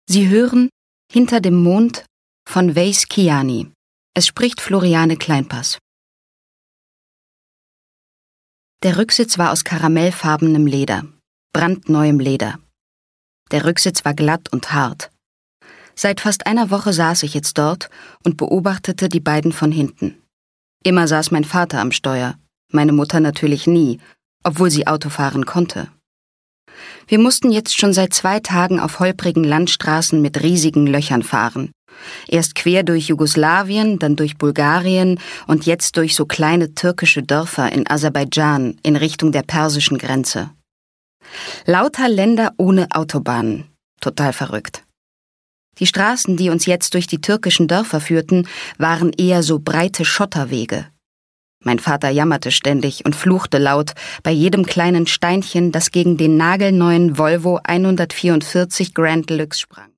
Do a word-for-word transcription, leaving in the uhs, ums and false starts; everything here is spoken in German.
Sie hören Hinter dem Mond von Wace Kiani. Es spricht Floriane Kleinpass. Der Rücksitz war aus karamellfarbenem Leder, brandneuem Leder. Der Rücksitz war glatt und hart. Seit fast einer Woche saß ich jetzt dort und beobachtete die beiden von hinten. Immer saß mein Vater am Steuer, meine Mutter natürlich nie, obwohl sie Auto fahren konnte. Wir mussten jetzt schon seit zwei Tagen auf holprigen Landstraßen mit riesigen Löchern fahren. Erst quer durch Jugoslawien, dann durch Bulgarien und jetzt durch so kleine türkische Dörfer in Aserbaidschan in Richtung der persischen Grenze. Lauter Länder ohne Autobahnen. Total verrückt. Die Straßen, die uns jetzt durch die türkischen Dörfer führten, waren eher so breite Schotterwege. Mein Vater jammerte ständig und fluchte laut bei jedem kleinen Steinchen, das gegen den nagelneuen Volvo hundertvierundvierzig Grand Deluxe sprang.